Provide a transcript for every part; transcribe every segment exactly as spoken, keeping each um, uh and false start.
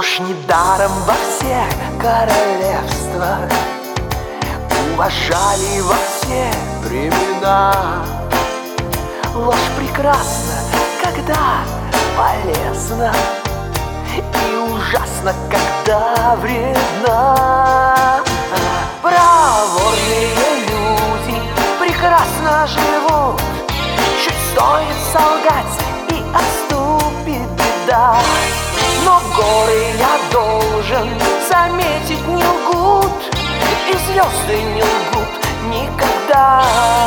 Ложь недаром во всех королевствах уважали во все времена. Ложь прекрасна, когда полезна, и ужасно, когда вредна. Проворные люди прекрасно живут, чуть стоит солгать, и отступит беда. Но горы, я должен заметить, не лгут, и звезды не лгут никогда.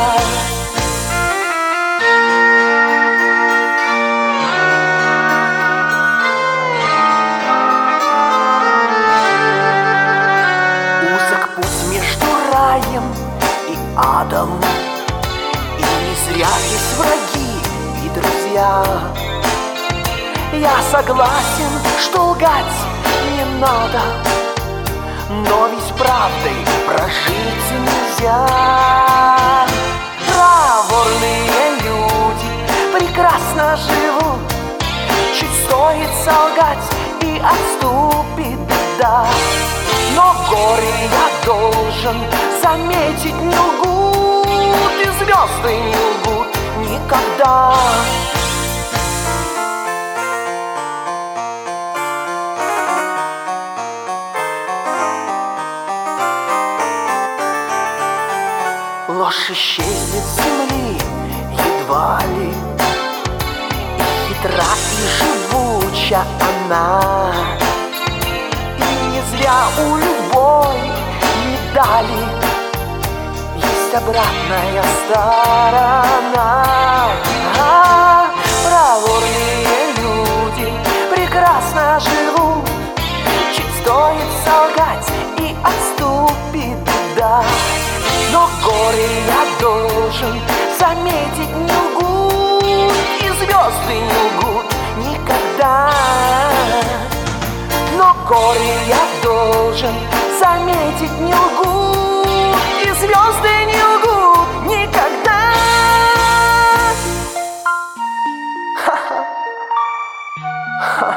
Узок путь между раем и адом, и не зря есть враги и друзья. Я согласен, что лгать не надо, но ведь правдой прожить нельзя. Проворные люди прекрасно живут, чуть стоит солгать, и отступит беда. Но горы, я должен заметить, не лгут, и звезды не лгут никогда. Ложь исчезнет с земли едва ли, и хитра, и живуча она. И не зря у любой медали есть обратная сторона. А, проворные люди прекрасно живут, чуть стоит солгать, и отступит беда. Но горы, я должен заметить, не лгут, и звезды не лгут никогда. Но горы, я должен заметить, не лгут, и звезды не лгут никогда. Ха-ха.